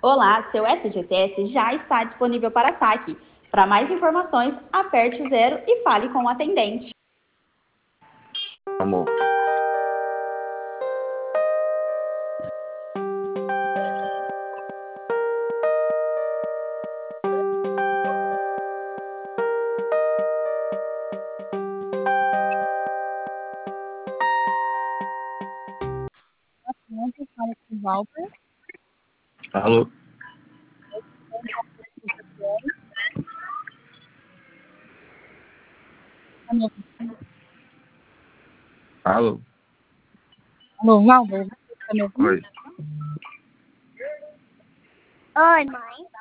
Olá, seu FGTS já está disponível para saque. Para mais informações, aperte o 0 e fale com o atendente. Amor. Fala com o Walter. Alô? Alô? Alô, Walter, você tá me ouvindo? Oi. Oi, mãe.